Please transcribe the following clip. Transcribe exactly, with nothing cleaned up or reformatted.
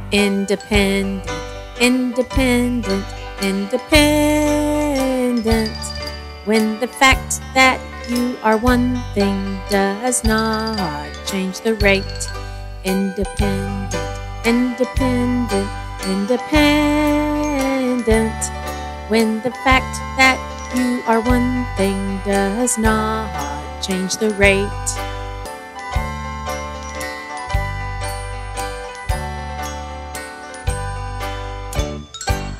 Independent, independent, independent. When the fact that you are one thing does not change the rate. Independent, independent, independent. When the fact that you are one thing does not change the rate.